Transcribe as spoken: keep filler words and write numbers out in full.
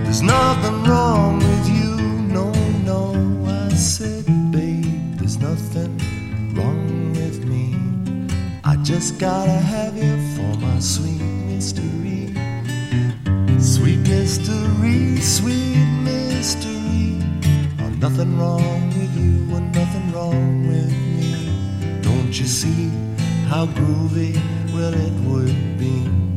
There's nothing wrong with you, no, no. I said, babe, there's nothing wrong with me. I just gotta have you for my sweet mystery. Sweet mystery, sweet mystery. Oh, nothing wrong with you and nothing wrong with me. Don't you see how groovy, well, it would be?